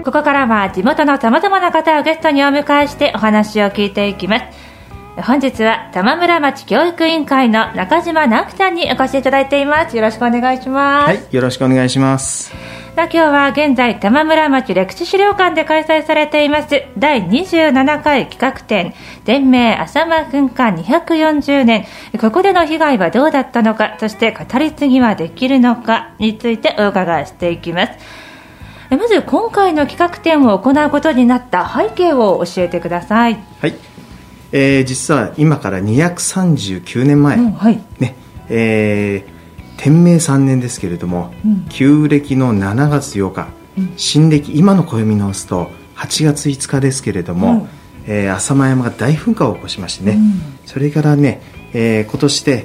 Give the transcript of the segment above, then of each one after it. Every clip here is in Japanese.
ここからは地元のさまざまな方をゲストにお迎えしてお話を聞いていきます。本日は玉村町教育委員会の中島直樹さんにお越しいただいています。よろしくお願いします。 はい、よろしくお願いします。 今日は現在玉村町歴史資料館で開催されています第27回企画展天明浅間噴火240年、ここでの被害はどうだったのか、そして語り継ぎはできるのかについてお伺いしていきます。まず今回の企画展を行うことになった背景を教えてください。 はい、実は今から239年前、 はいね、天明3年ですけれども、旧暦の7月8日、新暦今の暦の押すと8月5日ですけれども、浅間山が大噴火を起こしましてね、それからね、今年で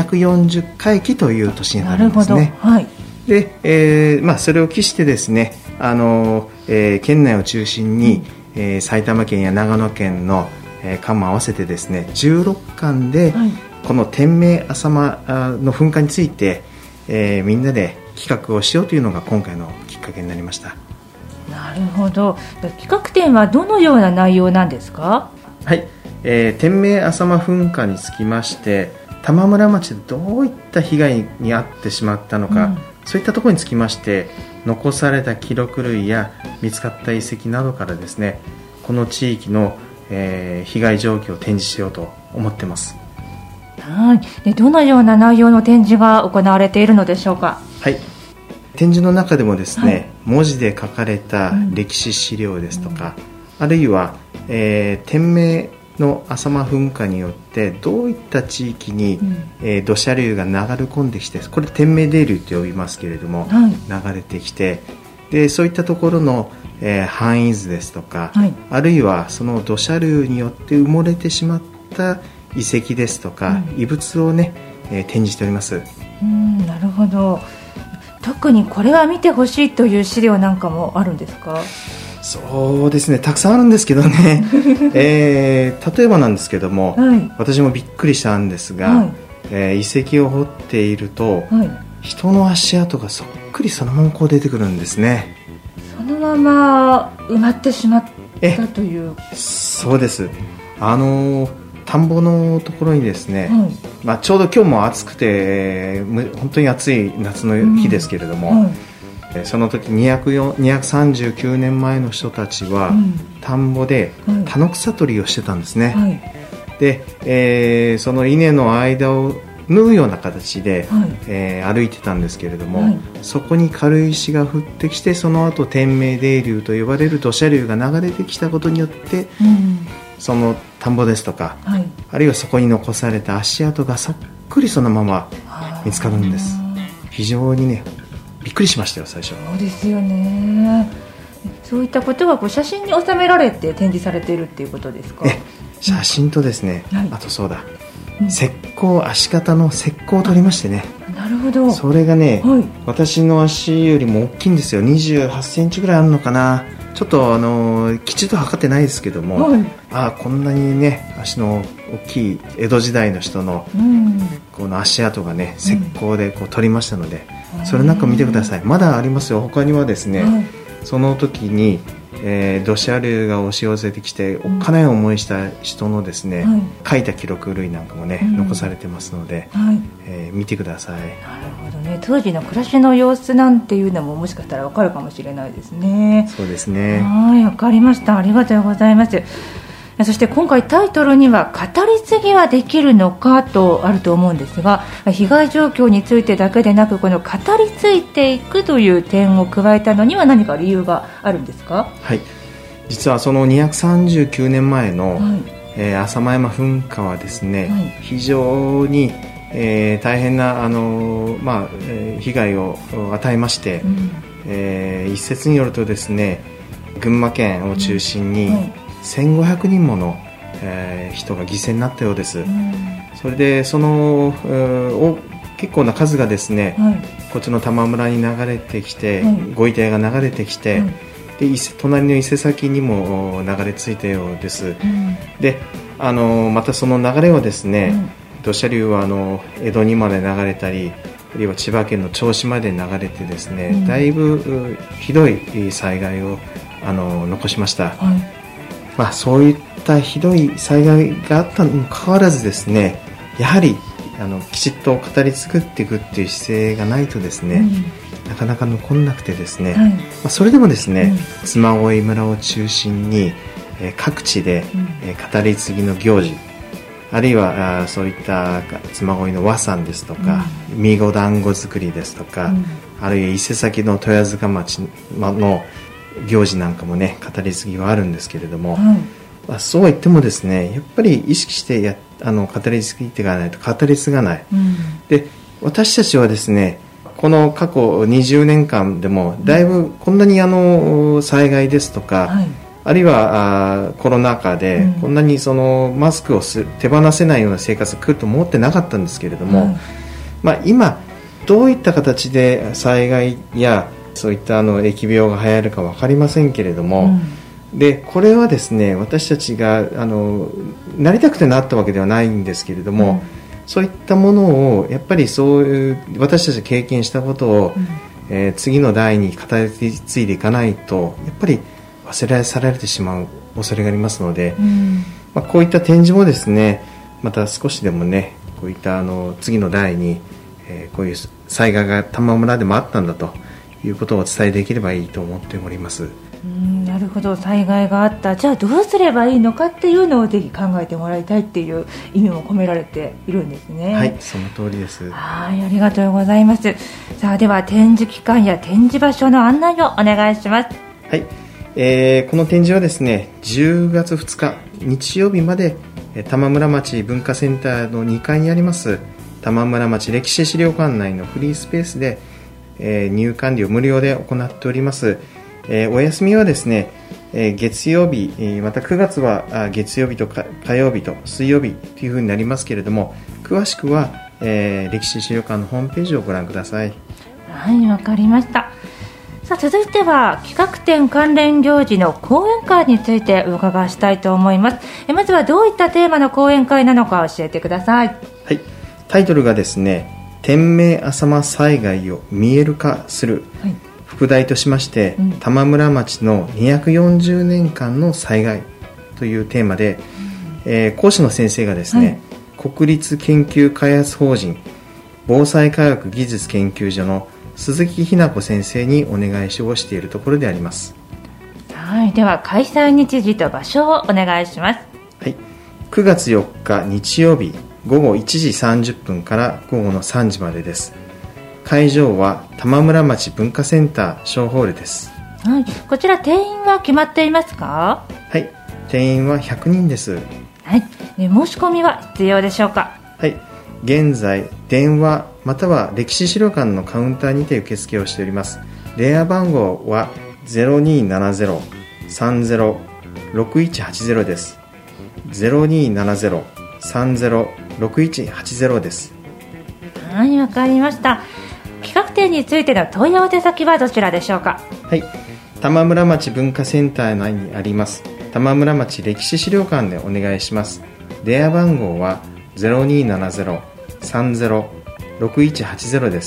240回忌という年になるんですね。 はい、 で、それを期してですね、県内を中心に、埼玉県や長野県の、間も合わせてですね16巻で、この天明浅間の噴火について、みんなで企画をしようというのが今回のきっかけになりました。 なるほど。企画展はどのような内容なんですか？ はい、天明浅間噴火につきまして玉村町でどういった被害に遭ってしまったのか、そういったところにつきまして残された記録類や見つかった遺跡などからですね、この地域の、被害状況を展示しようと思っています。 はい。でどのような内容の展示が行われているのでしょうか？ はい、展示の中でもですね、文字で書かれた歴史資料ですとか、あるいは、天明の浅間噴火によってどういった地域に、土砂流が流れ込んできて、これ天明泥流と呼びますけれども、流れてきて、でそういったところの、範囲図ですとか、あるいはその土砂流によって埋もれてしまった遺跡ですとか、遺物をね、展示しております。 なるほど。特にこれは見てほしいという資料なんかもあるんですか？ そうですね、たくさんあるんですけどね、例えばなんですけども、私もびっくりしたんですが、遺跡を掘っていると、人の足跡がそっくりそのままこう出てくるんですね。 そのまま埋まってしまったという。 そうです。田んぼのところにですね、ちょうど今日も暑くて本当に暑い夏の日ですけれども、その時239年前の人たちは、田んぼで田の草取りをしてたんですね。で、その稲の間を縫うような形で、歩いてたんですけれども、そこに軽石が降ってきて、その後天明泥流と呼ばれる土砂流が流れてきたことによって、その田んぼですとか、あるいはそこに残された足跡がそっくりそのまま見つかるんです。非常にねびっくりしましたよ、最初。 そうですよね。そういったことが写真に収められて展示されているっていうことですか？ 写真とですね、あとそうだ、石膏、足型の石膏を取りましてね。 なるほど。それがね、私の足よりも大きいんですよ。28センチぐらいあるのかな。ちょっときちっと測ってないですけども、こんなにね足の大きい江戸時代の人の、この足跡がね石膏でこう取りましたので、それなんか見てください。まだありますよ。他にはですね、その時に、土砂流が押し寄せてきておっかない思いした人のですね、書いた記録類なんかもね、残されてますので、見てください。なるほどね。当時の暮らしの様子なんていうのももしかしたら分かるかもしれないですね。 そうですね。 分かりました。ありがとうございます。そして今回タイトルには語り継ぎはできるのかとあると思うんですが、被害状況についてだけでなく、この語り継いでいくという点を加えたのには何か理由があるんですか？ はい、実はその239年前の、浅間山噴火はですね、非常に、大変な被害を与えまして、一説によるとですね、群馬県を中心に、1500人もの、人が犠牲になったようです。それでその結構な数がですね、こっちの玉村に流れてきて、ご遺体が流れてきて、で隣の伊勢崎にも流れ着いたようです。でまたその流れはですね、土砂流は江戸にまで流れたり、あるいは千葉県の銚子まで流れてですね、だいぶひどい災害を残しました。そういったひどい災害があったにもかかわらずですね、やはりきちっと語り継ぐっていくっていう姿勢がないとですね、なかなか残んなくてですね、それでもですね、嬬恋村を中心に、各地で、語り継ぎの行事、あるいはそういった嬬恋の和讃ですとか、見子団子作りですとか、あるいは伊勢崎の豊塚町の行事なんかもね、語り継ぎはあるんですけれども、そうは言ってもですね、やっぱり意識して語り継いでいかないと語り継がない、で私たちはですね、この過去20年間でもだいぶこんなに災害ですとか、あるいはコロナ禍でこんなにマスクを手放せないような生活が来ると思ってなかったんですけれども、今どういった形で災害やそういった疫病が流行るか分かりませんけれども、でこれはですね、私たちがなりたくてなったわけではないんですけれども、そういったものをやっぱりそういう私たちが経験したことを、次の代に語り継いでいかないとやっぱり忘れ去られてしまう恐れがありますので、こういった展示もですね、また少しでもね、こういった次の代に、こういう災害が玉村でもあったんだということをお伝えできればいいと思っております。 なるほど、災害があった、じゃあどうすればいいのかっていうのをぜひ考えてもらいたいっていう意味も込められているんですね。 はい、その通りです。 ありがとうございます。さあ、では展示期間や展示場所の案内をお願いします。 はい、この展示はですね、10月2日日曜日まで玉村町文化センターの2階にあります玉村町歴史資料館内のフリースペースで、入館料無料で行っております。お休みはですね、月曜日、また9月は月曜日と火曜日と水曜日というふうになりますけれども、詳しくは、歴史資料館のホームページをご覧ください。 はい、わかりました。さあ、続いては企画展関連行事の講演会についてお伺いしたいと思います。まずはどういったテーマの講演会なのか教えてください。 はい、タイトルがですね、天明浅間災害を見える化する、副題としまして、玉村町の240年間の災害というテーマで、講師の先生がですね、国立研究開発法人防災科学技術研究所の鈴木ひな子先生にお願いをしているところであります。 はい、では開催日時と場所をお願いします。 はい、9月4日日曜日午後1時30分から午後の3時までです。会場は玉村町文化センター小ホールです。 はい、こちら定員は決まっていますか？ はい、定員は100人です。 はい、申し込みは必要でしょうか？ はい、現在電話または歴史資料館のカウンターにて受付をしております。電話番号は 0270-30-6180 です。 0270-30-6180 です。 はい、わかりました。企画展についての問い合わせ先はどちらでしょうか？ はい、玉村町文化センター内にあります玉村町歴史資料館でお願いします。電話番号は 0270-30-6180 です。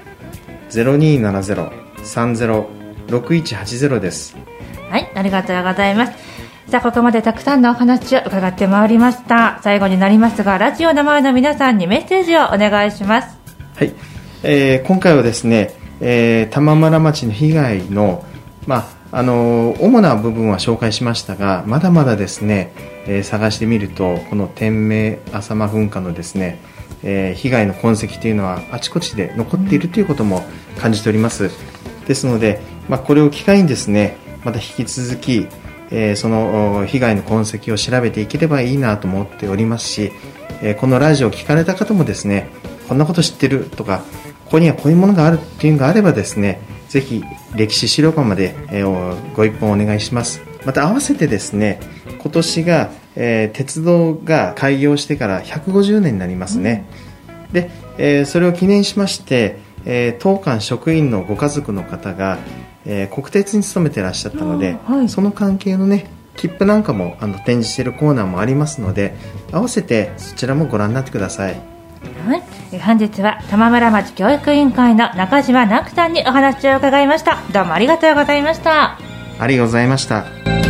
0270-30-6180 です。 はい、ありがとうございます。さあ、ここまでたくさんのお話を伺ってまいりました。最後になりますが、ラジオの前の皆さんにメッセージをお願いします。 はい、今回はですね、玉村町の被害の、主な部分は紹介しましたが、まだまだですね、探してみるとこの天明浅間噴火のですね、被害の痕跡というのはあちこちで残っているということも感じております。ですので、これを機会にですね、また引き続きその被害の痕跡を調べていければいいなと思っておりますし、このラジオを聞かれた方もですね、こんなこと知ってるとか、ここにはこういうものがあるっていうのがあればですね、ぜひ歴史資料館まで、ご一報お願いします。また合わせてですね、今年が、鉄道が開業してから150年になりますね。で、それを記念しまして、当館職員のご家族の方が、国鉄に勤めていらっしゃったので、その関係のね、切符なんかも展示しているコーナーもありますので、合わせてそちらもご覧になってください。 はい、本日は玉村町教育委員会の中島直樹さんにお話を伺いました。どうもありがとうございました。 ありがとうございました。